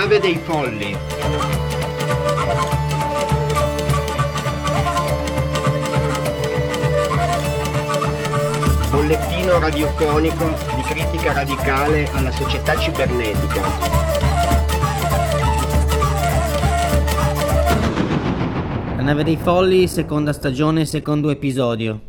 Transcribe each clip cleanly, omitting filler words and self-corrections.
nave dei folli. Bollettino radiofonico di critica radicale alla società cibernetica. La nave dei folli, seconda stagione, secondo episodio.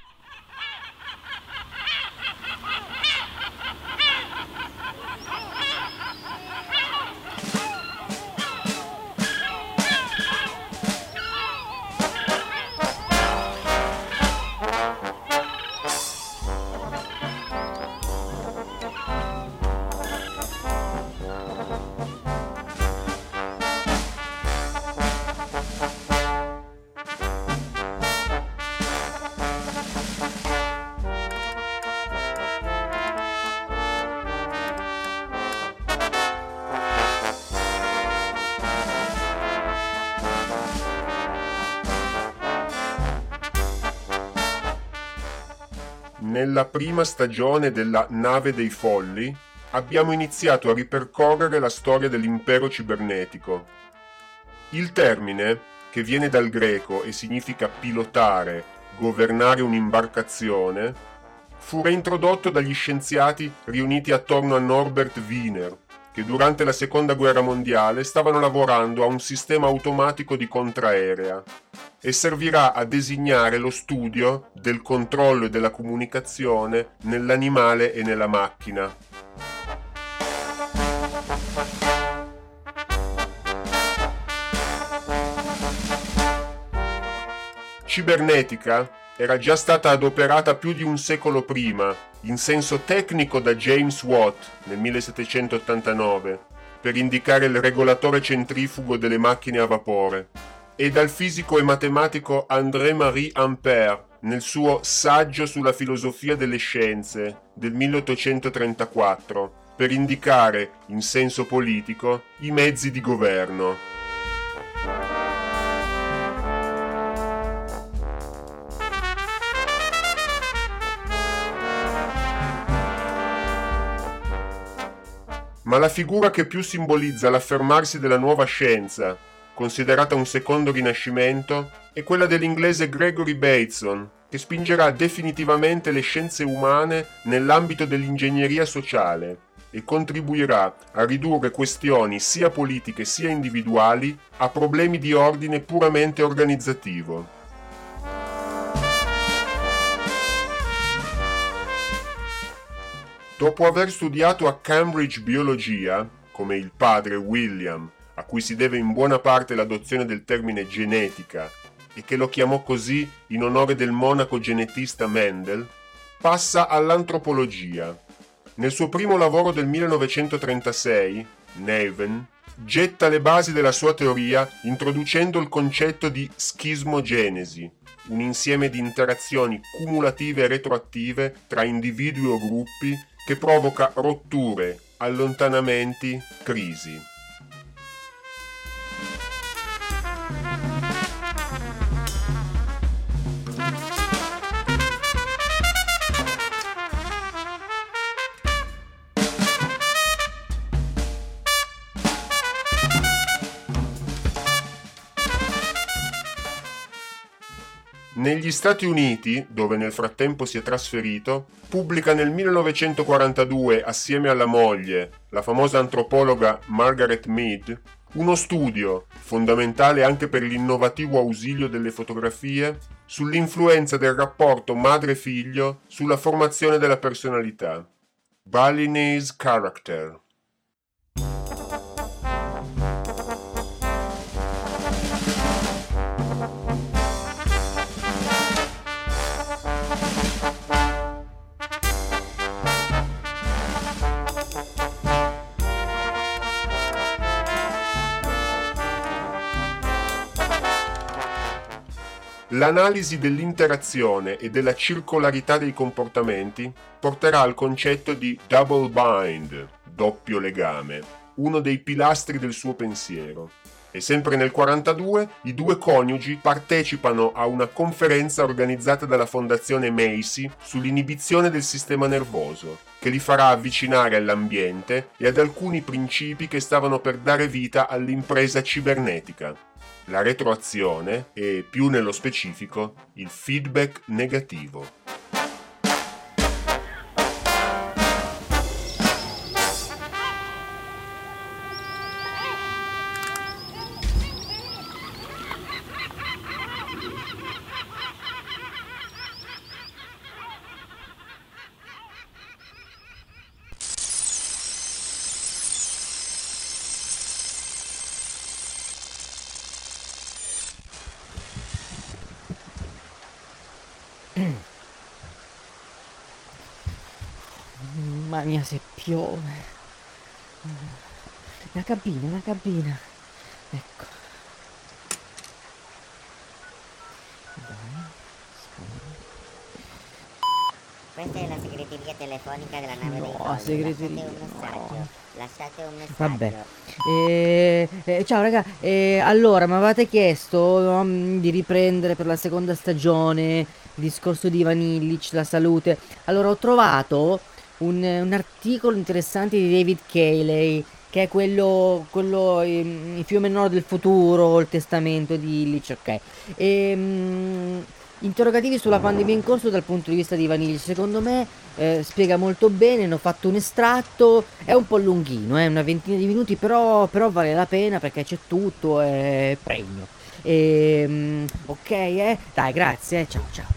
Nella prima stagione della Nave dei Folli abbiamo iniziato a ripercorrere la storia dell'impero cibernetico. Il termine, che viene dal greco e significa pilotare, governare un'imbarcazione, fu reintrodotto dagli scienziati riuniti attorno a Norbert Wiener, che durante la Seconda Guerra Mondiale stavano lavorando a un sistema automatico di contraerea, e servirà a designare lo studio del controllo e della comunicazione nell'animale e nella macchina. Cibernetica era già stata adoperata più di un secolo prima, in senso tecnico, da James Watt nel 1789, per indicare il regolatore centrifugo delle macchine a vapore, e dal fisico e matematico André-Marie Ampère nel suo Saggio sulla filosofia delle scienze del 1834, per indicare, in senso politico, i mezzi di governo. Ma la figura che più simbolizza l'affermarsi della nuova scienza, considerata un secondo rinascimento, è quella dell'inglese Gregory Bateson, che spingerà definitivamente le scienze umane nell'ambito dell'ingegneria sociale e contribuirà a ridurre questioni sia politiche sia individuali a problemi di ordine puramente organizzativo. Dopo aver studiato a Cambridge biologia, come il padre William, a cui si deve in buona parte l'adozione del termine genetica, e che lo chiamò così in onore del monaco genetista Mendel, passa all'antropologia. Nel suo primo lavoro del 1936, Neven getta le basi della sua teoria introducendo il concetto di schismogenesi, un insieme di interazioni cumulative e retroattive tra individui o gruppi che provoca rotture, allontanamenti, crisi. Negli Stati Uniti, dove nel frattempo si è trasferito, pubblica nel 1942 assieme alla moglie, la famosa antropologa Margaret Mead, uno studio, fondamentale anche per l'innovativo ausilio delle fotografie, sull'influenza del rapporto madre-figlio sulla formazione della personalità. Balinese Character. L'analisi dell'interazione e della circolarità dei comportamenti porterà al concetto di double bind, doppio legame, uno dei pilastri del suo pensiero. E sempre nel 1942 i due coniugi partecipano a una conferenza organizzata dalla Fondazione Macy sull'inibizione del sistema nervoso, che li farà avvicinare all'ambiente e ad alcuni principi che stavano per dare vita all'impresa cibernetica: la retroazione e, più nello specifico, il feedback negativo. Mamma mia, se piove. La cabina. Ecco. Questa è la segreteria telefonica della nave dei No, Folli. segreteria, Lasciate un messaggio. Vabbè. Ciao raga, allora mi avevate chiesto di riprendere per la seconda stagione il discorso di Ivan Illich, la salute. Allora ho trovato un articolo interessante di David Cayley, che è quello il fiume nord del futuro, il testamento di Illich, ok. Interrogativi sulla pandemia in corso dal punto di vista di Ivan Illich. Secondo me spiega molto bene. Ne ho fatto un estratto, è un po' lunghino, una ventina di minuti, però vale la pena perché c'è tutto, è pregno. Ok, dai, grazie, ciao.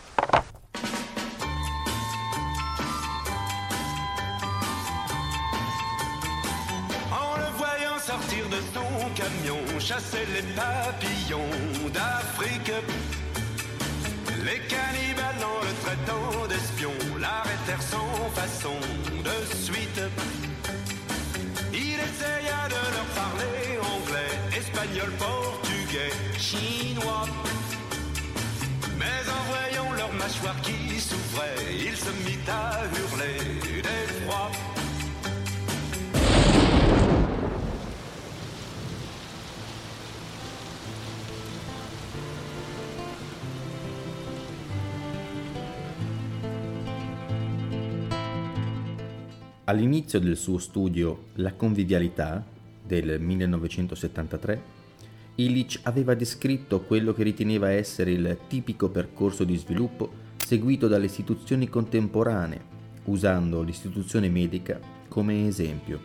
En le voyant sortir de son camion, chasser les papillons d'Afrique. Les cannibales en le traitant d'espion l'arrêtèrent sans façon de suite. Il essaya de leur parler anglais, espagnol, portugais, chinois. Mais en voyant leur mâchoire qui s'ouvrait, il se mit à hurler d'effroi. All'inizio del suo studio La convivialità del 1973, Illich aveva descritto quello che riteneva essere il tipico percorso di sviluppo seguito dalle istituzioni contemporanee, usando l'istituzione medica come esempio.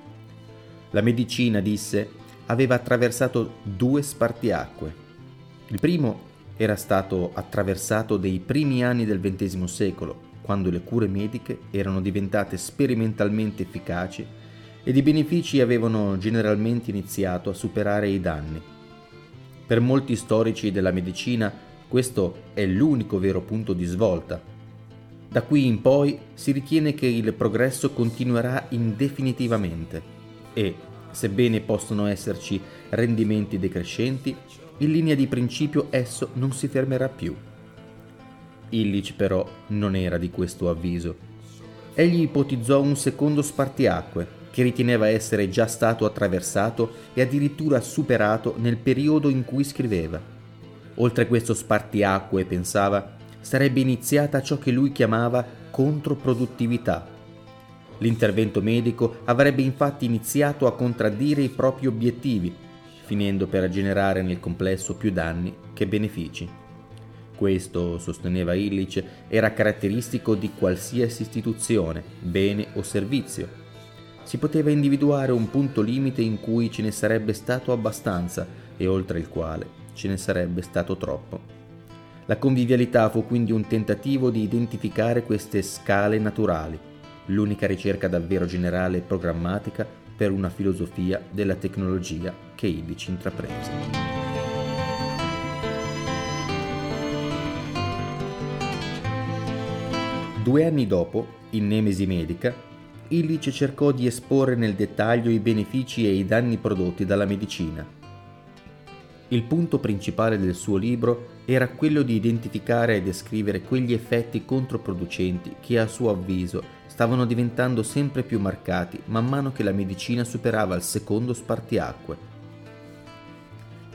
La medicina, disse, aveva attraversato due spartiacque. Il primo era stato attraversato dei primi anni del XX secolo, quando le cure mediche erano diventate sperimentalmente efficaci ed i benefici avevano generalmente iniziato a superare i danni. Per molti storici della medicina questo è l'unico vero punto di svolta. Da qui in poi si ritiene che il progresso continuerà indefinitivamente e, sebbene possono esserci rendimenti decrescenti, in linea di principio esso non si fermerà più. Illich però non era di questo avviso. Egli ipotizzò un secondo spartiacque che riteneva essere già stato attraversato e addirittura superato nel periodo in cui scriveva. Oltre questo spartiacque, pensava, sarebbe iniziata ciò che lui chiamava controproduttività. L'intervento medico avrebbe infatti iniziato a contraddire i propri obiettivi, finendo per generare nel complesso più danni che benefici. Questo, sosteneva Illich, era caratteristico di qualsiasi istituzione, bene o servizio. Si poteva individuare un punto limite in cui ce ne sarebbe stato abbastanza e oltre il quale ce ne sarebbe stato troppo. La convivialità fu quindi un tentativo di identificare queste scale naturali, l'unica ricerca davvero generale e programmatica per una filosofia della tecnologia che Illich intraprese. 2 anni dopo, in Nemesi Medica, Illich cercò di esporre nel dettaglio i benefici e i danni prodotti dalla medicina. Il punto principale del suo libro era quello di identificare e descrivere quegli effetti controproducenti che, a suo avviso, stavano diventando sempre più marcati man mano che la medicina superava il secondo spartiacque.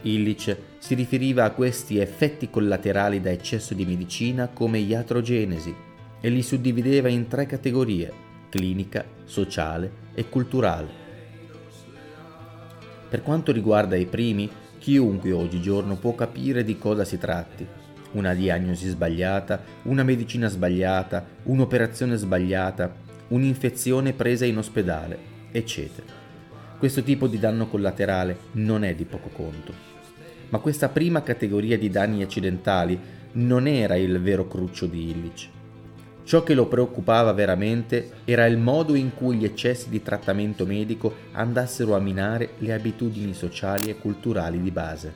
Illich si riferiva a questi effetti collaterali da eccesso di medicina come iatrogenesi e li suddivideva in 3 categorie: clinica, sociale e culturale. Per quanto riguarda i primi, chiunque oggigiorno può capire di cosa si tratti. Una diagnosi sbagliata, una medicina sbagliata, un'operazione sbagliata, un'infezione presa in ospedale, eccetera. Questo tipo di danno collaterale non è di poco conto. Ma questa prima categoria di danni accidentali non era il vero cruccio di Illich. Ciò che lo preoccupava veramente era il modo in cui gli eccessi di trattamento medico andassero a minare le abitudini sociali e culturali di base.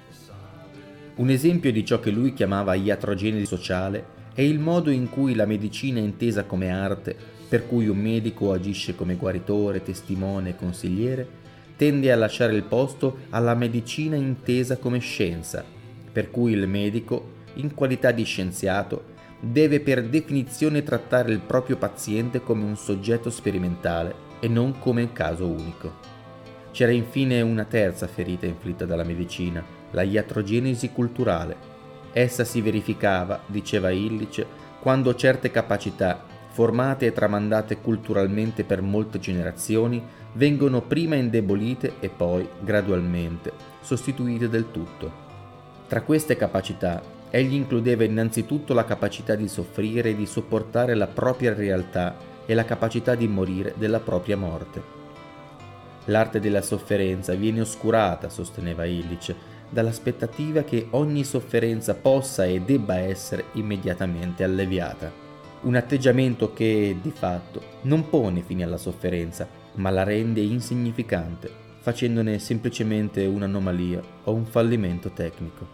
Un esempio di ciò che lui chiamava iatrogenesi sociale è il modo in cui la medicina intesa come arte, per cui un medico agisce come guaritore, testimone e consigliere, tende a lasciare il posto alla medicina intesa come scienza, per cui il medico, in qualità di scienziato, deve per definizione trattare il proprio paziente come un soggetto sperimentale e non come caso unico. C'era infine una terza ferita inflitta dalla medicina, la iatrogenesi culturale. Essa si verificava, diceva Illich, quando certe capacità, formate e tramandate culturalmente per molte generazioni, vengono prima indebolite e poi, gradualmente, sostituite del tutto. Tra queste capacità, egli includeva innanzitutto la capacità di soffrire e di sopportare la propria realtà e la capacità di morire della propria morte. L'arte della sofferenza viene oscurata, sosteneva Illich, dall'aspettativa che ogni sofferenza possa e debba essere immediatamente alleviata. Un atteggiamento che, di fatto, non pone fine alla sofferenza, ma la rende insignificante, facendone semplicemente un'anomalia o un fallimento tecnico.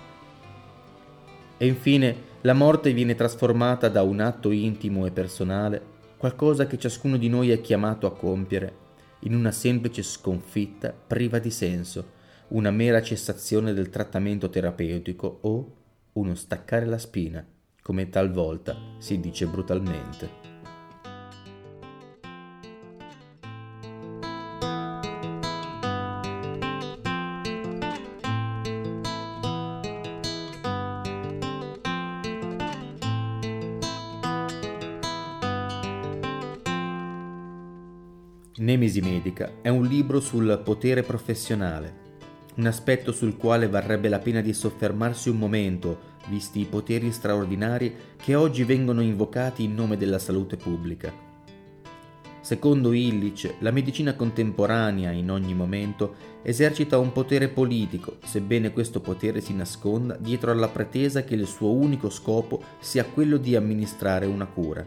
E infine, la morte viene trasformata da un atto intimo e personale, qualcosa che ciascuno di noi è chiamato a compiere, in una semplice sconfitta priva di senso, una mera cessazione del trattamento terapeutico o uno staccare la spina, come talvolta si dice brutalmente. Nemesi medica è un libro sul potere professionale, un aspetto sul quale varrebbe la pena di soffermarsi un momento, visti i poteri straordinari che oggi vengono invocati in nome della salute pubblica. Secondo Illich, la medicina contemporanea in ogni momento esercita un potere politico, sebbene questo potere si nasconda dietro alla pretesa che il suo unico scopo sia quello di amministrare una cura.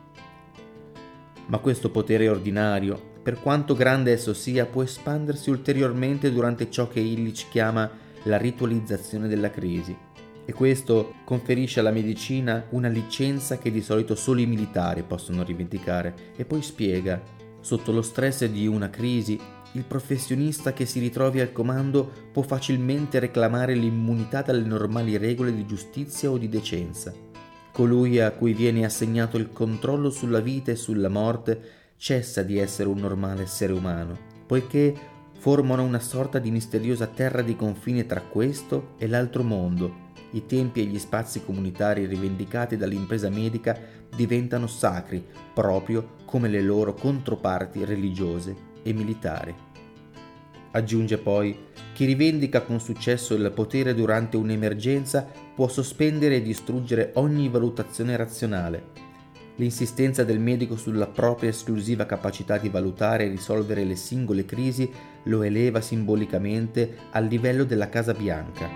Ma questo potere ordinario, per quanto grande esso sia, può espandersi ulteriormente durante ciò che Illich chiama la ritualizzazione della crisi, e questo conferisce alla medicina una licenza che di solito solo i militari possono rivendicare, e poi spiega: sotto lo stress di una crisi, il professionista che si ritrovi al comando può facilmente reclamare l'immunità dalle normali regole di giustizia o di decenza. Colui a cui viene assegnato il controllo sulla vita e sulla morte cessa di essere un normale essere umano, poiché formano una sorta di misteriosa terra di confine tra questo e l'altro mondo. I tempi e gli spazi comunitari rivendicati dall'impresa medica diventano sacri, proprio come le loro controparti religiose e militari. Aggiunge poi: chi rivendica con successo il potere durante un'emergenza può sospendere e distruggere ogni valutazione razionale. L'insistenza del medico sulla propria esclusiva capacità di valutare e risolvere le singole crisi lo eleva simbolicamente al livello della Casa Bianca.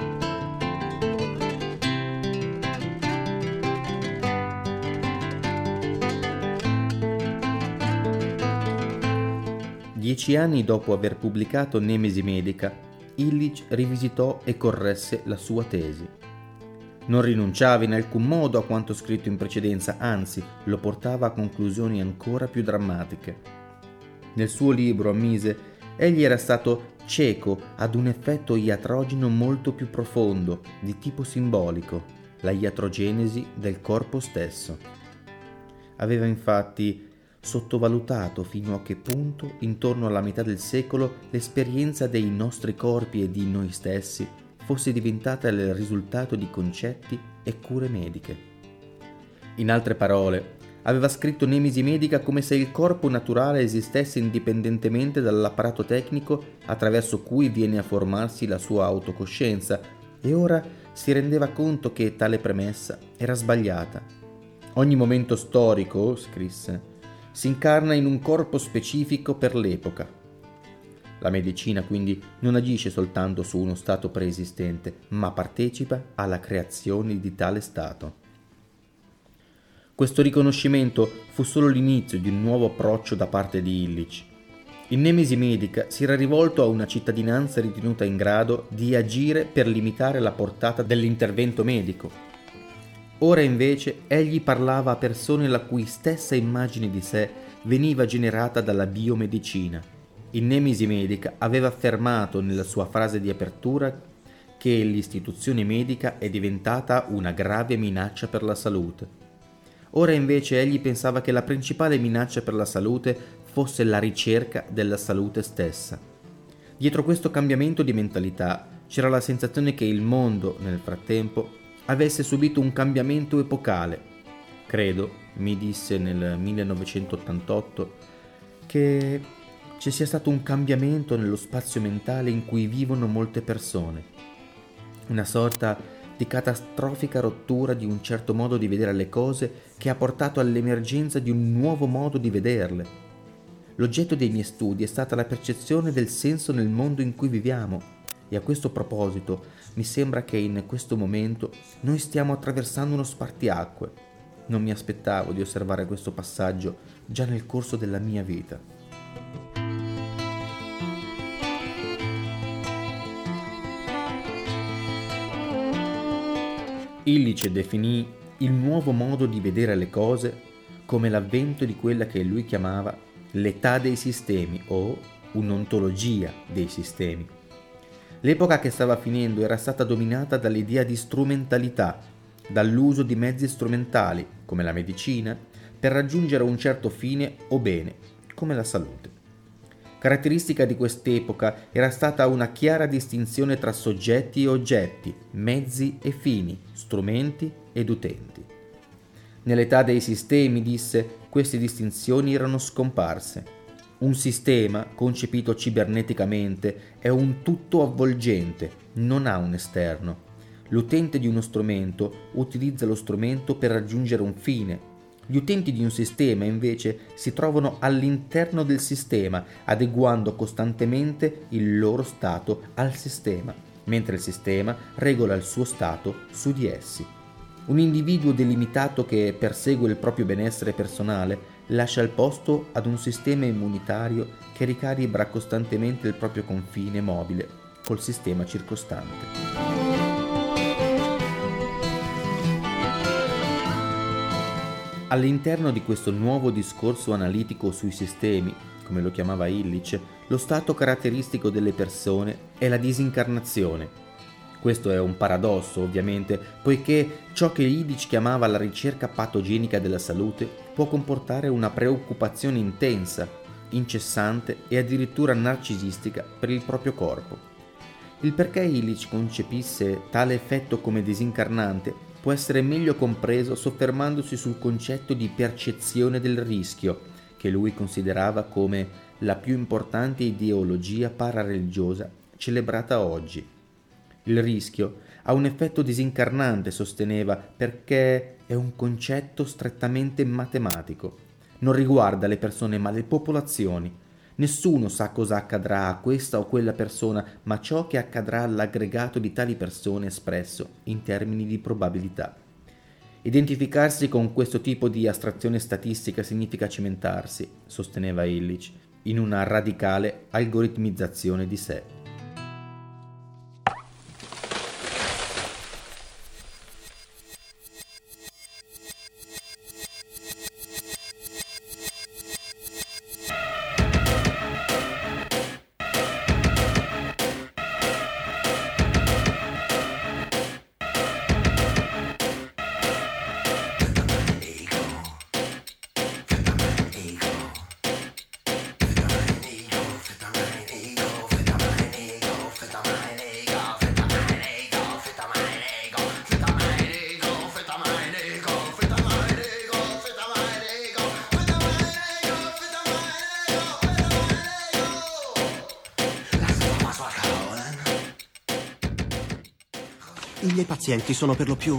Dieci anni dopo aver pubblicato Nemesi medica, Illich rivisitò e corresse la sua tesi. Non rinunciava in alcun modo a quanto scritto in precedenza, anzi lo portava a conclusioni ancora più drammatiche. Nel suo libro, ammise, egli era stato cieco ad un effetto iatrogeno molto più profondo, di tipo simbolico, la iatrogenesi del corpo stesso. Aveva infatti sottovalutato fino a che punto, intorno alla metà del secolo, l'esperienza dei nostri corpi e di noi stessi fosse diventata il risultato di concetti e cure mediche. In altre parole, aveva scritto Nemesi Medica come se il corpo naturale esistesse indipendentemente dall'apparato tecnico attraverso cui viene a formarsi la sua autocoscienza, e ora si rendeva conto che tale premessa era sbagliata. Ogni momento storico, scrisse, si incarna in un corpo specifico per l'epoca. La medicina quindi non agisce soltanto su uno stato preesistente, ma partecipa alla creazione di tale stato. Questo riconoscimento fu solo l'inizio di un nuovo approccio da parte di Illich. In Nemesi Medica si era rivolto a una cittadinanza ritenuta in grado di agire per limitare la portata dell'intervento medico. Ora invece egli parlava a persone la cui stessa immagine di sé veniva generata dalla biomedicina. In Nemesi Medica aveva affermato nella sua frase di apertura che l'istituzione medica è diventata una grave minaccia per la salute. Ora invece egli pensava che la principale minaccia per la salute fosse la ricerca della salute stessa. Dietro questo cambiamento di mentalità c'era la sensazione che il mondo, nel frattempo, avesse subito un cambiamento epocale. Credo, mi disse nel 1988, che ci sia stato un cambiamento nello spazio mentale in cui vivono molte persone. Una sorta di catastrofica rottura di un certo modo di vedere le cose che ha portato all'emergenza di un nuovo modo di vederle. L'oggetto dei miei studi è stata la percezione del senso nel mondo in cui viviamo, e a questo proposito mi sembra che in questo momento noi stiamo attraversando uno spartiacque. Non mi aspettavo di osservare questo passaggio già nel corso della mia vita. Illich definì il nuovo modo di vedere le cose come l'avvento di quella che lui chiamava l'età dei sistemi o un'ontologia dei sistemi. L'epoca che stava finendo era stata dominata dall'idea di strumentalità, dall'uso di mezzi strumentali, come la medicina, per raggiungere un certo fine o bene, come la salute. Caratteristica di quest'epoca era stata una chiara distinzione tra soggetti e oggetti, mezzi e fini, strumenti ed utenti. Nell'età dei sistemi, disse, queste distinzioni erano scomparse. Un sistema, concepito ciberneticamente, è un tutto avvolgente, non ha un esterno. L'utente di uno strumento utilizza lo strumento per raggiungere un fine. Gli utenti di un sistema, invece, si trovano all'interno del sistema, adeguando costantemente il loro stato al sistema, mentre il sistema regola il suo stato su di essi. Un individuo delimitato che persegue il proprio benessere personale lascia il posto ad un sistema immunitario che ricalibra costantemente il proprio confine mobile col sistema circostante. All'interno di questo nuovo discorso analitico sui sistemi, come lo chiamava Illich, lo stato caratteristico delle persone è la disincarnazione. Questo è un paradosso, ovviamente, poiché ciò che Illich chiamava la ricerca patogenica della salute può comportare una preoccupazione intensa, incessante e addirittura narcisistica per il proprio corpo. Il perché Illich concepisse tale effetto come disincarnante può essere meglio compreso soffermandosi sul concetto di percezione del rischio, che lui considerava come la più importante ideologia parareligiosa celebrata oggi. Il rischio ha un effetto disincarnante, sosteneva, perché è un concetto strettamente matematico. Non riguarda le persone ma le popolazioni. Nessuno sa cosa accadrà a questa o quella persona, ma ciò che accadrà all'aggregato di tali persone espresso in termini di probabilità. Identificarsi con questo tipo di astrazione statistica significa cimentarsi, sosteneva Illich, in una radicale algoritmizzazione di sé. pazienti sono per lo più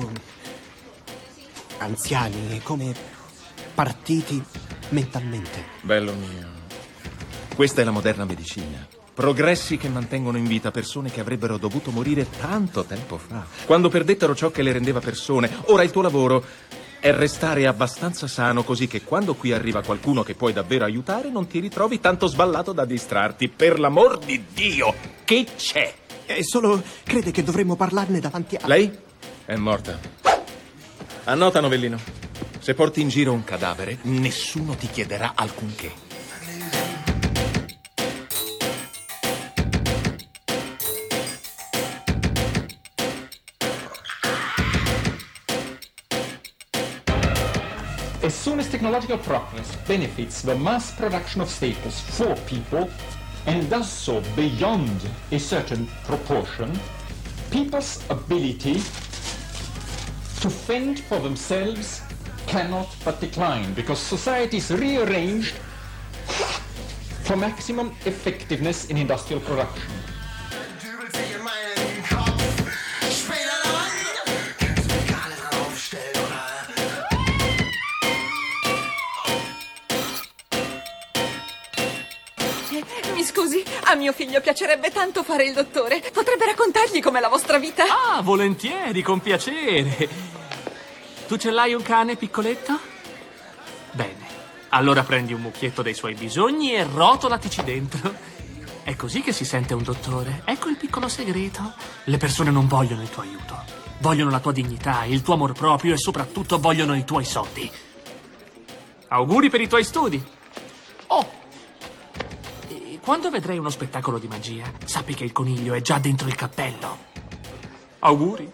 anziani e come partiti mentalmente. Bello mio, questa è la moderna medicina. Progressi che mantengono in vita persone che avrebbero dovuto morire tanto tempo fa, quando perdettero ciò che le rendeva persone. Ora il tuo lavoro è restare abbastanza sano così che quando qui arriva qualcuno che puoi davvero aiutare non ti ritrovi tanto sballato da distrarti. Per l'amor di Dio, che c'è? Solo crede che dovremmo parlarne davanti a... Lei è morta. Annota, novellino. Se porti in giro un cadavere, nessuno ti chiederà alcunché. As soon as technological progress benefits the mass production of status for people and does so beyond a certain proportion, people's ability to fend for themselves cannot but decline because society is rearranged for maximum effectiveness in industrial production. Mi scusi, a mio figlio piacerebbe tanto fare il dottore. Potrebbe raccontargli com'è la vostra vita? Ah, volentieri, con piacere. Tu ce l'hai un cane, piccoletto? Bene, allora prendi un mucchietto dei suoi bisogni e rotolatici dentro. È così che si sente un dottore. Ecco il piccolo segreto. Le persone non vogliono il tuo aiuto. Vogliono la tua dignità, il tuo amor proprio e soprattutto vogliono i tuoi soldi. Auguri per i tuoi studi. Oh! Quando vedrai uno spettacolo di magia, sappi che il coniglio è già dentro il cappello. Auguri.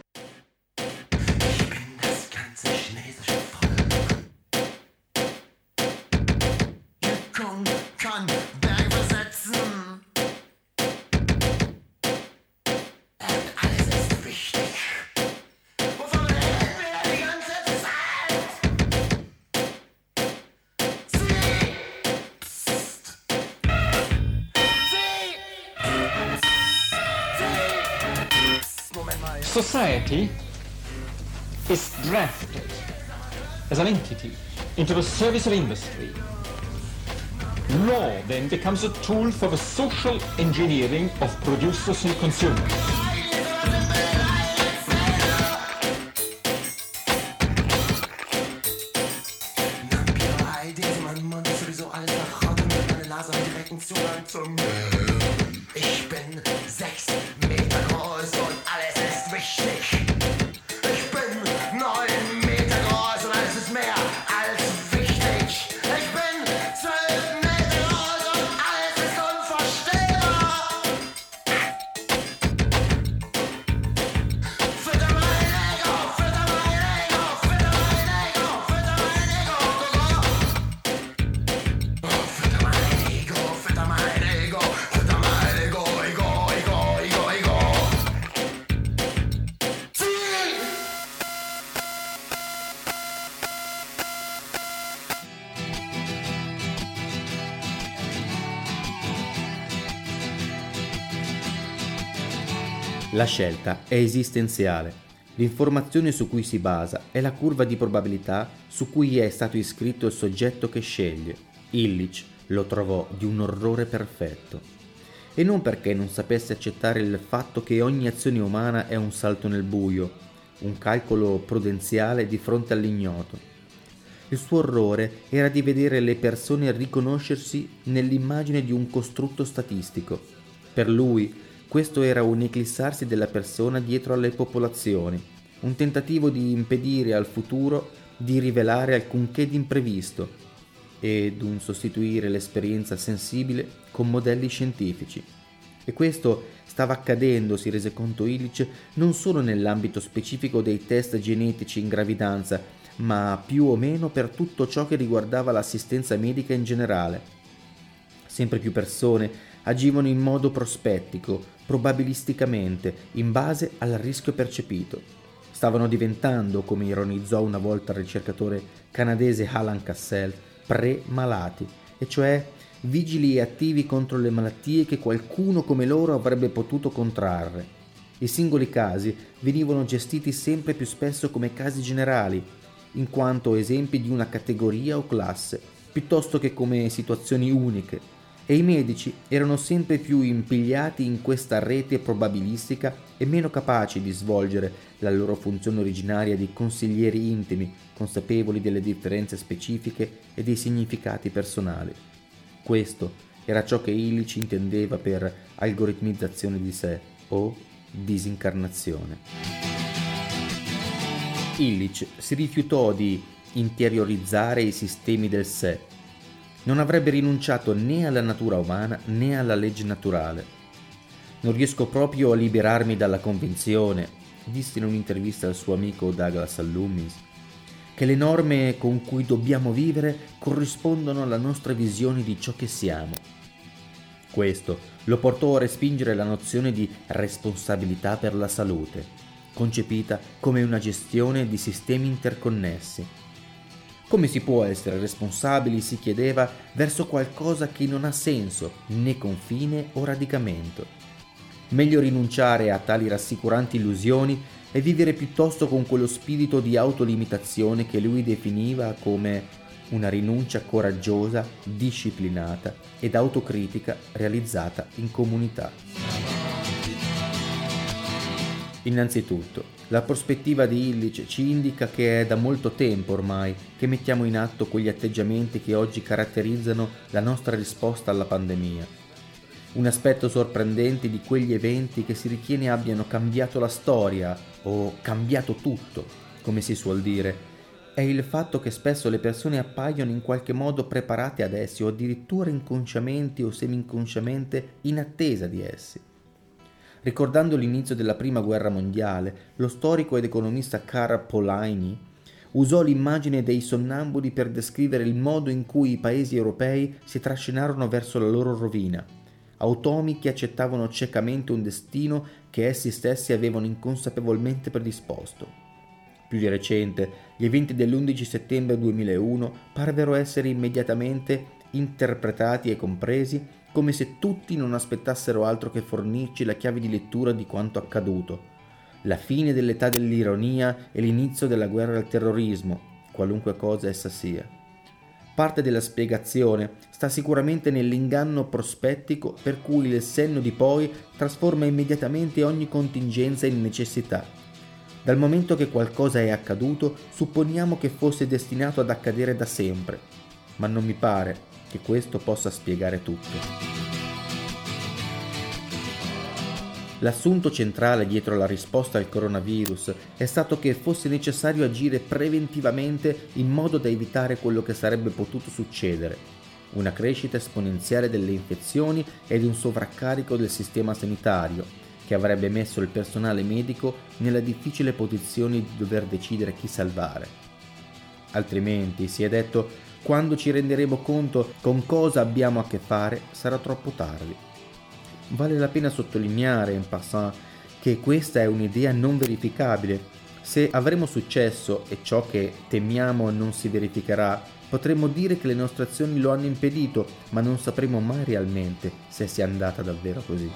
Society is drafted as an entity into the service of industry. Law then becomes a tool for the social engineering of producers and consumers. Ich bin 6 Meter groß und alles ist wichtig. Ich bin 9 Meter groß und alles ist mehr als wichtig. Ich bin 12 Meter groß und alles ist unvorstellbar. Fütter mein Ego, fütter mein Ego, fütter mein Ego, fütter mein Ego, fütter mein Ego, fütter mein Ego. La scelta è esistenziale. L'informazione su cui si basa è la curva di probabilità su cui è stato iscritto il soggetto che sceglie. Illich lo trovò di un orrore perfetto. E non perché non sapesse accettare il fatto che ogni azione umana è un salto nel buio, un calcolo prudenziale di fronte all'ignoto. Il suo orrore era di vedere le persone riconoscersi nell'immagine di un costrutto statistico. Per lui questo era un eclissarsi della persona dietro alle popolazioni, un tentativo di impedire al futuro di rivelare alcunché di imprevisto ed un sostituire l'esperienza sensibile con modelli scientifici. E questo stava accadendo, si rese conto Illich, non solo nell'ambito specifico dei test genetici in gravidanza, ma più o meno per tutto ciò che riguardava l'assistenza medica in generale. Sempre più persone agivano in modo prospettico, probabilisticamente, in base al rischio percepito. Stavano diventando, come ironizzò una volta il ricercatore canadese Alan Cassell, pre-malati, e cioè vigili e attivi contro le malattie che qualcuno come loro avrebbe potuto contrarre. I singoli casi venivano gestiti sempre più spesso come casi generali, in quanto esempi di una categoria o classe, piuttosto che come situazioni uniche, e i medici erano sempre più impigliati in questa rete probabilistica e meno capaci di svolgere la loro funzione originaria di consiglieri intimi, consapevoli delle differenze specifiche e dei significati personali. Questo era ciò che Illich intendeva per algoritmizzazione di sé o disincarnazione. Illich si rifiutò di interiorizzare i sistemi del sé. Non avrebbe rinunciato né alla natura umana né alla legge naturale. Non riesco proprio a liberarmi dalla convinzione, disse in un'intervista al suo amico Douglas Loomis, che le norme con cui dobbiamo vivere corrispondono alla nostra visione di ciò che siamo. Questo lo portò a respingere la nozione di responsabilità per la salute, concepita come una gestione di sistemi interconnessi. Come si può essere responsabili, si chiedeva, verso qualcosa che non ha senso, né confine o radicamento? Meglio rinunciare a tali rassicuranti illusioni e vivere piuttosto con quello spirito di autolimitazione che lui definiva come una rinuncia coraggiosa, disciplinata ed autocritica realizzata in comunità. Innanzitutto, la prospettiva di Illich ci indica che è da molto tempo ormai che mettiamo in atto quegli atteggiamenti che oggi caratterizzano la nostra risposta alla pandemia. Un aspetto sorprendente di quegli eventi che si ritiene abbiano cambiato la storia o cambiato tutto, come si suol dire, è il fatto che spesso le persone appaiono in qualche modo preparate ad essi o addirittura inconsciamente o semi-inconsciamente in attesa di essi. Ricordando l'inizio della Prima Guerra Mondiale, lo storico ed economista Karl Polanyi usò l'immagine dei sonnambuli per descrivere il modo in cui i paesi europei si trascinarono verso la loro rovina, automi che accettavano ciecamente un destino che essi stessi avevano inconsapevolmente predisposto. Più di recente, gli eventi dell'11 settembre 2001 parvero essere immediatamente interpretati e compresi come se tutti non aspettassero altro che fornirci la chiave di lettura di quanto accaduto, la fine dell'età dell'ironia e l'inizio della guerra al terrorismo, qualunque cosa essa sia. Parte della spiegazione sta sicuramente nell'inganno prospettico per cui il senno di poi trasforma immediatamente ogni contingenza in necessità. Dal momento che qualcosa è accaduto, supponiamo che fosse destinato ad accadere da sempre, ma non mi pare che questo possa spiegare tutto. L'assunto centrale dietro la risposta al coronavirus è stato che fosse necessario agire preventivamente in modo da evitare quello che sarebbe potuto succedere, una crescita esponenziale delle infezioni ed un sovraccarico del sistema sanitario, che avrebbe messo il personale medico nella difficile posizione di dover decidere chi salvare. Altrimenti, si è detto, quando ci renderemo conto con cosa abbiamo a che fare, sarà troppo tardi. Vale la pena sottolineare, en passant, che questa è un'idea non verificabile. Se avremo successo e ciò che temiamo non si verificherà, potremmo dire che le nostre azioni lo hanno impedito, ma non sapremo mai realmente se sia andata davvero così.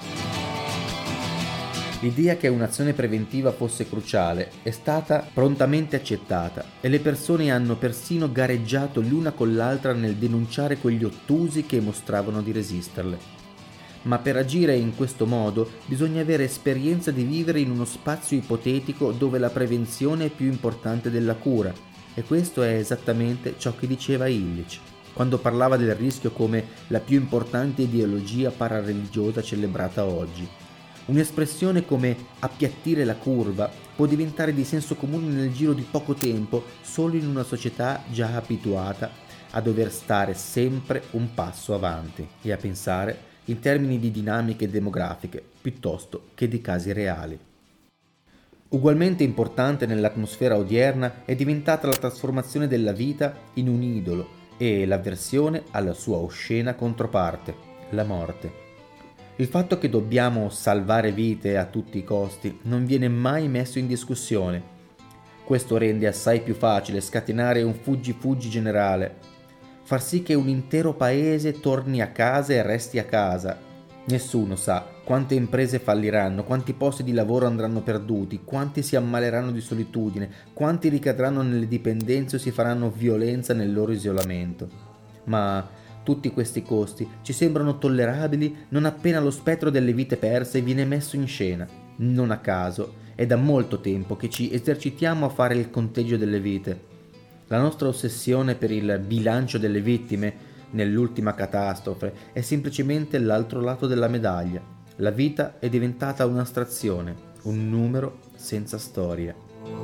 L'idea che un'azione preventiva fosse cruciale è stata prontamente accettata e le persone hanno persino gareggiato l'una con l'altra nel denunciare quegli ottusi che mostravano di resisterle. Ma per agire in questo modo bisogna avere esperienza di vivere in uno spazio ipotetico dove la prevenzione è più importante della cura, e questo è esattamente ciò che diceva Illich, quando parlava del rischio come la più importante ideologia parareligiosa celebrata oggi. Un'espressione come appiattire la curva può diventare di senso comune nel giro di poco tempo solo in una società già abituata a dover stare sempre un passo avanti e a pensare in termini di dinamiche demografiche piuttosto che di casi reali. Ugualmente importante nell'atmosfera odierna è diventata la trasformazione della vita in un idolo e l'avversione alla sua oscena controparte, la morte. Il fatto che dobbiamo salvare vite a tutti i costi non viene mai messo in discussione. Questo rende assai più facile scatenare un fuggi-fuggi generale, far sì che un intero paese torni a casa e resti a casa, Nessuno sa quante imprese falliranno, quanti posti di lavoro andranno perduti, quanti si ammaleranno di solitudine, quanti ricadranno nelle dipendenze o si faranno violenza nel loro isolamento. Ma tutti questi costi ci sembrano tollerabili non appena lo spettro delle vite perse viene messo in scena. Non a caso, è da molto tempo che ci esercitiamo a fare il conteggio delle vite. La nostra ossessione per il bilancio delle vittime nell'ultima catastrofe è semplicemente l'altro lato della medaglia. La vita è diventata un'astrazione, un numero senza storia.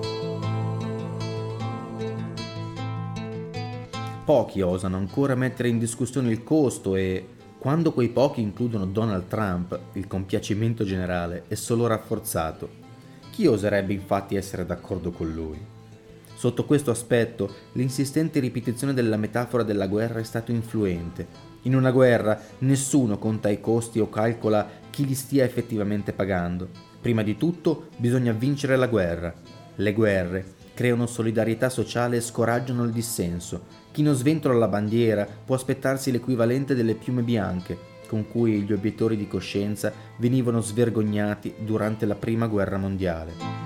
Pochi osano ancora mettere in discussione il costo e, quando quei pochi includono Donald Trump, il compiacimento generale è solo rafforzato. Chi oserebbe infatti essere d'accordo con lui? Sotto questo aspetto, l'insistente ripetizione della metafora della guerra è stato influente. In una guerra nessuno conta i costi o calcola chi li stia effettivamente pagando. Prima di tutto bisogna vincere la guerra. Le guerre creano solidarietà sociale e scoraggiano il dissenso. Chi non sventola la bandiera può aspettarsi l'equivalente delle piume bianche, con cui gli obiettori di coscienza venivano svergognati durante la Prima Guerra Mondiale.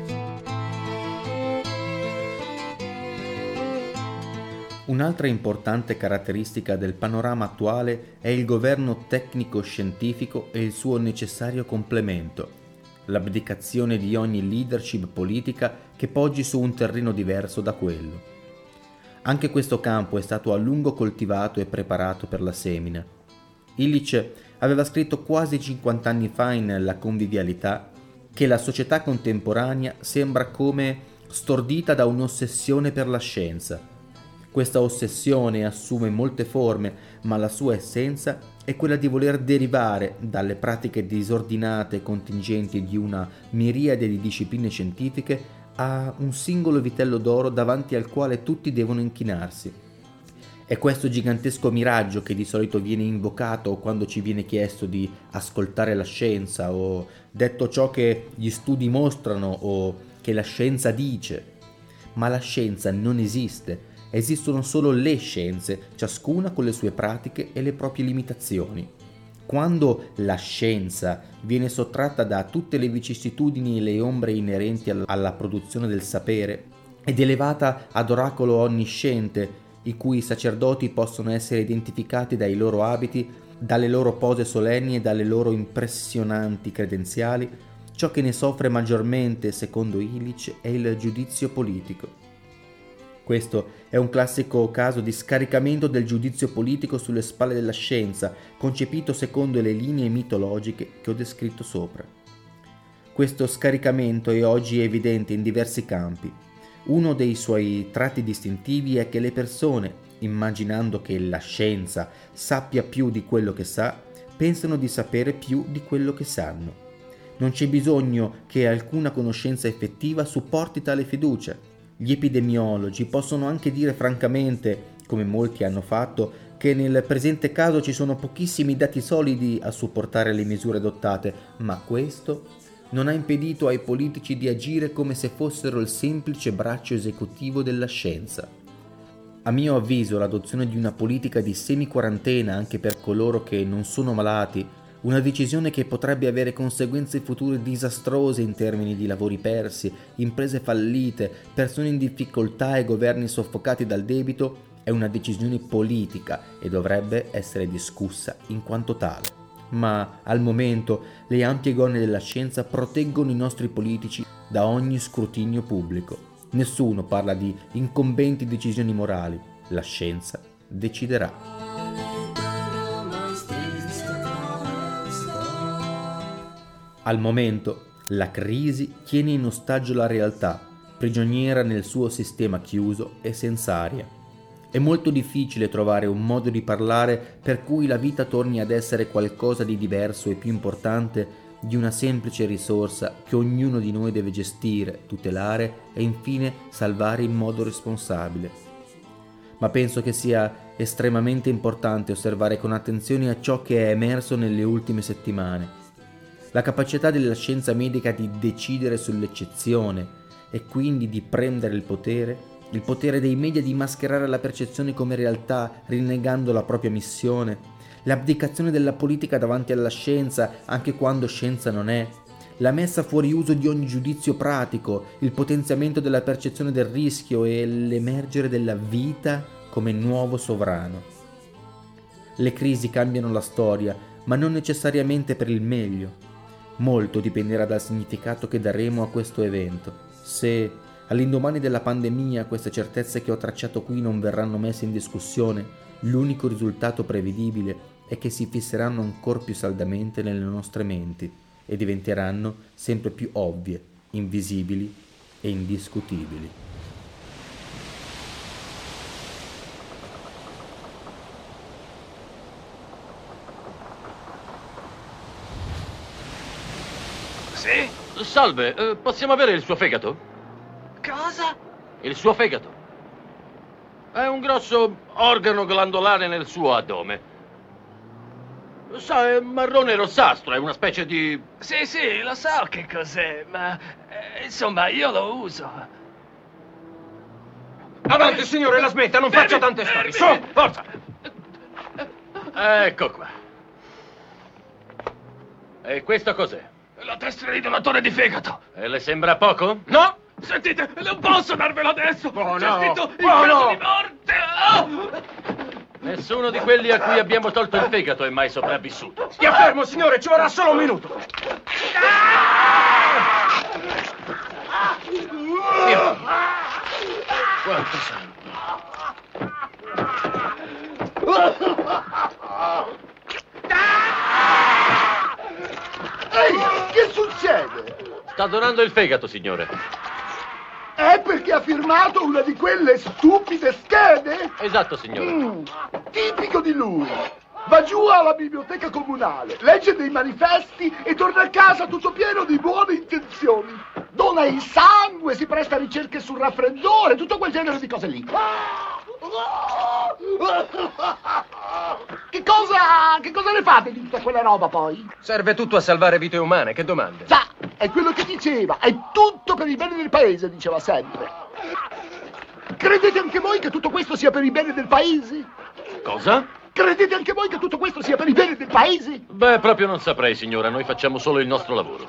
Un'altra importante caratteristica del panorama attuale è il governo tecnico-scientifico e il suo necessario complemento, l'abdicazione di ogni leadership politica che poggi su un terreno diverso da quello. Anche questo campo è stato a lungo coltivato e preparato per la semina. Illich aveva scritto quasi 50 anni fa in La convivialità che la società contemporanea sembra come stordita da un'ossessione per la scienza. Questa ossessione assume molte forme, ma la sua essenza è quella di voler derivare dalle pratiche disordinate e contingenti di una miriade di discipline scientifiche a un singolo vitello d'oro davanti al quale tutti devono inchinarsi. È questo gigantesco miraggio che di solito viene invocato quando ci viene chiesto di ascoltare la scienza o detto ciò che gli studi mostrano o che la scienza dice. Ma la scienza non esiste. Esistono solo le scienze, ciascuna con le sue pratiche e le proprie limitazioni. Quando la scienza viene sottratta da tutte le vicissitudini e le ombre inerenti alla produzione del sapere ed elevata ad oracolo onnisciente, i cui sacerdoti possono essere identificati dai loro abiti, dalle loro pose solenni e dalle loro impressionanti credenziali, ciò che ne soffre maggiormente, secondo Illich, è il giudizio politico. Questo è un classico caso di scaricamento del giudizio politico sulle spalle della scienza, concepito secondo le linee mitologiche che ho descritto sopra. Questo scaricamento è oggi evidente in diversi campi. Uno dei suoi tratti distintivi è che le persone, immaginando che la scienza sappia più di quello che sa, pensano di sapere più di quello che sanno. Non c'è bisogno che alcuna conoscenza effettiva supporti tale fiducia. Gli epidemiologi possono anche dire francamente, come molti hanno fatto, che nel presente caso ci sono pochissimi dati solidi a supportare le misure adottate, ma questo non ha impedito ai politici di agire come se fossero il semplice braccio esecutivo della scienza. A mio avviso, l'adozione di una politica di semi-quarantena anche per coloro che non sono malati, una decisione che potrebbe avere conseguenze future disastrose in termini di lavori persi, imprese fallite, persone in difficoltà e governi soffocati dal debito, è una decisione politica e dovrebbe essere discussa in quanto tale. Ma al momento le ampie gonne della scienza proteggono i nostri politici da ogni scrutinio pubblico. Nessuno parla di incombenti decisioni morali. La scienza deciderà. Al momento, la crisi tiene in ostaggio la realtà, prigioniera nel suo sistema chiuso e senza aria. È molto difficile trovare un modo di parlare per cui la vita torni ad essere qualcosa di diverso e più importante di una semplice risorsa che ognuno di noi deve gestire, tutelare e infine salvare in modo responsabile. Ma penso che sia estremamente importante osservare con attenzione a ciò che è emerso nelle ultime settimane. La capacità della scienza medica di decidere sull'eccezione e quindi di prendere il potere dei media di mascherare la percezione come realtà rinnegando la propria missione, l'abdicazione della politica davanti alla scienza anche quando scienza non è, la messa fuori uso di ogni giudizio pratico, il potenziamento della percezione del rischio e l'emergere della vita come nuovo sovrano. Le crisi cambiano la storia, ma non necessariamente per il meglio. Molto dipenderà dal significato che daremo a questo evento. Se, all'indomani della pandemia, queste certezze che ho tracciato qui non verranno messe in discussione, l'unico risultato prevedibile è che si fisseranno ancor più saldamente nelle nostre menti e diventeranno sempre più ovvie, invisibili e indiscutibili. Sì? Salve, possiamo avere il suo fegato? Cosa? Il suo fegato. È un grosso organo glandolare nel suo addome. Sa, è marrone rossastro, è una specie di... Sì, lo so che cos'è, ma... insomma, io lo uso. Avanti, signore, la smetta, non faccia tante storie. Su, forza! Ecco qua. E questo cos'è? La tessera di donatore di fegato. E le sembra poco? No! Sentite, non posso darvelo adesso! Oh, C'è no. scritto in Oh, caso no. di morte! Nessuno di quelli a cui abbiamo tolto il fegato è mai sopravvissuto. Stia fermo, signore, ci vorrà solo un minuto. Dio. Quanto sangue. Ehi, che succede? Sta donando il fegato, signore. È perché ha firmato una di quelle stupide schede? Esatto, signore. Tipico di lui. Va giù alla biblioteca comunale, legge dei manifesti e torna a casa tutto pieno di buone intenzioni. Dona il sangue, si presta a ricerche sul raffreddore, tutto quel genere di cose lì. Che cosa ne fate di tutta quella roba poi? Serve tutto a salvare vite umane, che domande? Già, è quello che diceva, è tutto per il bene del paese, diceva sempre. Credete anche voi che tutto questo sia per il bene del paese? Cosa? Credete anche voi che tutto questo sia per il bene del paese? Beh, proprio non saprei, signora, noi facciamo solo il nostro lavoro.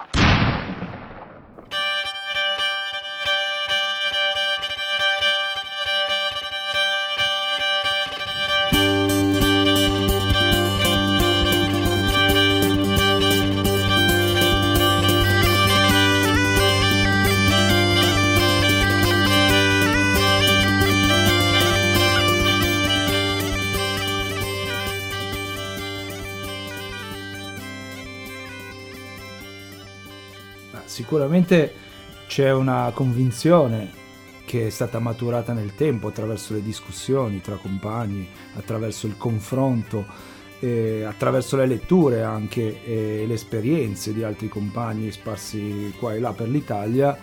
Sicuramente c'è una convinzione che è stata maturata nel tempo attraverso le discussioni tra compagni, attraverso il confronto, attraverso le letture anche e le esperienze di altri compagni sparsi qua e là per l'Italia,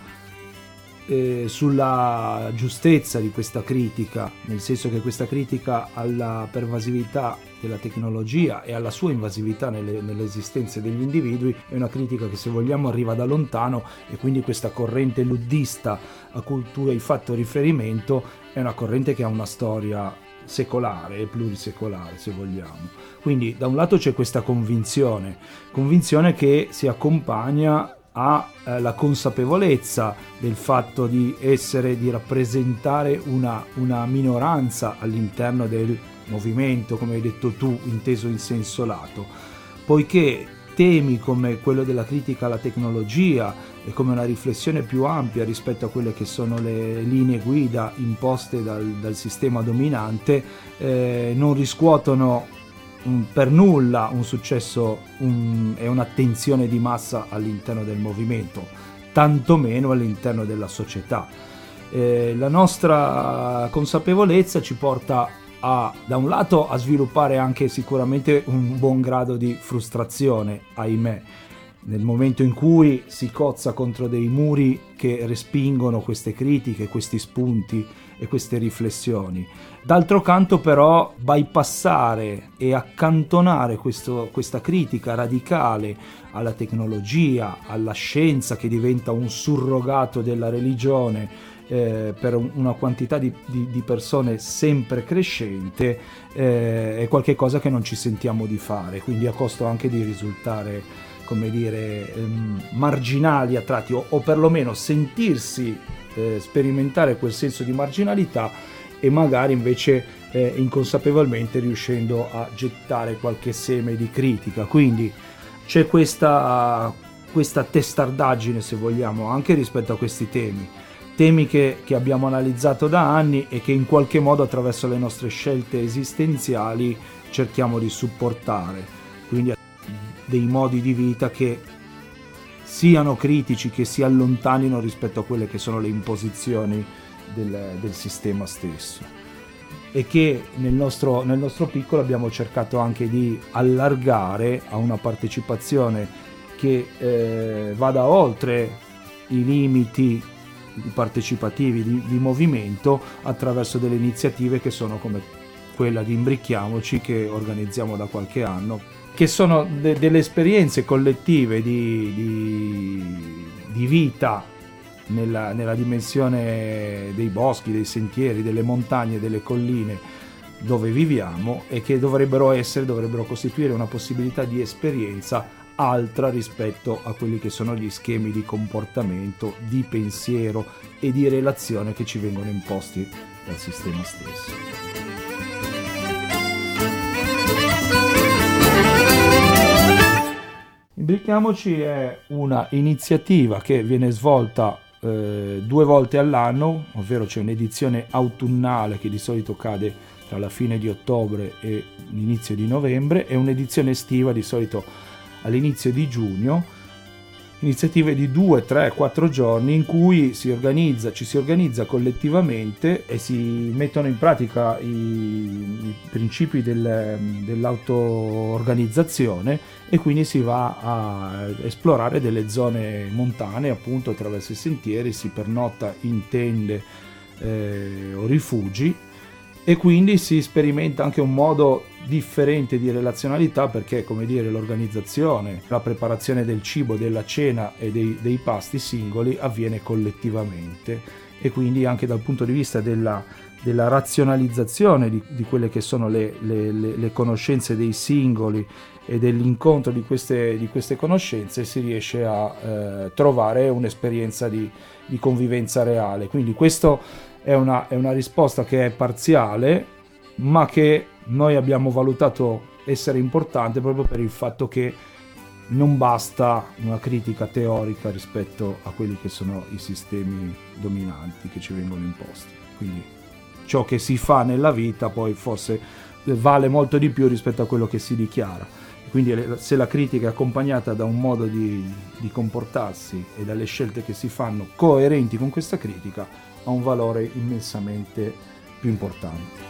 sulla giustezza di questa critica, nel senso che questa critica alla pervasività della tecnologia e alla sua invasività nelle esistenze degli individui è una critica che, se vogliamo, arriva da lontano, e quindi questa corrente luddista a cui tu hai fatto riferimento è una corrente che ha una storia secolare e plurisecolare, se vogliamo. Quindi da un lato c'è questa convinzione che si accompagna alla consapevolezza del fatto di rappresentare una minoranza all'interno del movimento, come hai detto tu, inteso in senso lato, poiché temi come quello della critica alla tecnologia e come una riflessione più ampia rispetto a quelle che sono le linee guida imposte dal sistema dominante non riscuotono per nulla un successo e un'attenzione di massa all'interno del movimento, tantomeno all'interno della società. La nostra consapevolezza ci porta da un lato a sviluppare anche sicuramente un buon grado di frustrazione, ahimè, nel momento in cui si cozza contro dei muri che respingono queste critiche, questi spunti e queste riflessioni. D'altro canto però bypassare e accantonare questa critica radicale alla tecnologia, alla scienza che diventa un surrogato della religione per una quantità di persone sempre crescente, è qualcosa che non ci sentiamo di fare, quindi a costo anche di risultare, come dire, marginali a tratti, o perlomeno sentirsi sperimentare quel senso di marginalità, e magari invece inconsapevolmente riuscendo a gettare qualche seme di critica. Quindi c'è questa testardaggine, se vogliamo, anche rispetto a questi temi che abbiamo analizzato da anni e che in qualche modo attraverso le nostre scelte esistenziali cerchiamo di supportare, quindi dei modi di vita che siano critici, che si allontanino rispetto a quelle che sono le imposizioni del sistema stesso, e che nel nostro piccolo abbiamo cercato anche di allargare a una partecipazione che vada oltre i limiti partecipativi di movimento, attraverso delle iniziative che sono come quella di Imbricchiamoci, che organizziamo da qualche anno, che sono delle esperienze collettive di vita nella dimensione dei boschi, dei sentieri, delle montagne, delle colline dove viviamo, e che dovrebbero costituire una possibilità di esperienza altra rispetto a quelli che sono gli schemi di comportamento, di pensiero e di relazione che ci vengono imposti dal sistema stesso. Imbricchiamoci è una iniziativa che viene svolta 2 volte all'anno, ovvero c'è un'edizione autunnale che di solito cade tra la fine di ottobre e l'inizio di novembre, e un'edizione estiva di solito all'inizio di giugno, iniziative di 2, 3, 4 giorni in cui ci si organizza collettivamente e si mettono in pratica i principi dell'auto-organizzazione, e quindi si va a esplorare delle zone montane, appunto attraverso i sentieri, si pernotta in tende o rifugi, e quindi si sperimenta anche un modo differente di relazionalità, perché, come dire, l'organizzazione, la preparazione del cibo, della cena e dei pasti singoli avviene collettivamente, e quindi anche dal punto di vista della razionalizzazione di quelle che sono le conoscenze dei singoli e dell'incontro di queste conoscenze si riesce a trovare un'esperienza di convivenza reale. Quindi questo è una risposta che è parziale, ma che noi abbiamo valutato essere importante proprio per il fatto che non basta una critica teorica rispetto a quelli che sono i sistemi dominanti che ci vengono imposti. Quindi ciò che si fa nella vita poi forse vale molto di più rispetto a quello che si dichiara. Quindi se la critica è accompagnata da un modo di comportarsi e dalle scelte che si fanno coerenti con questa critica, ha un valore immensamente più importante.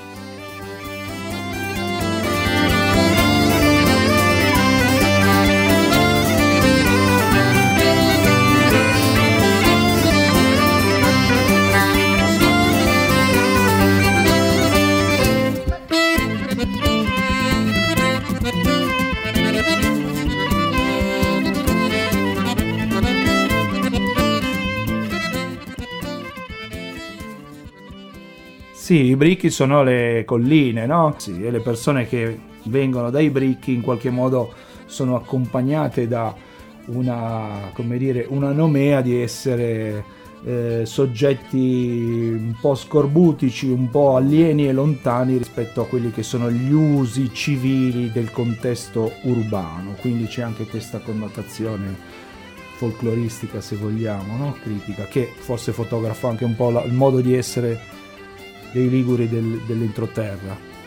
Sì, i bricchi sono le colline, no? Sì, e le persone che vengono dai bricchi in qualche modo sono accompagnate da una nomea di essere soggetti un po' scorbutici, un po' alieni e lontani rispetto a quelli che sono gli usi civili del contesto urbano. Quindi c'è anche questa connotazione folcloristica, se vogliamo, no? Critica, che forse fotografa anche un po' il modo di essere dei liguri dell'entroterra.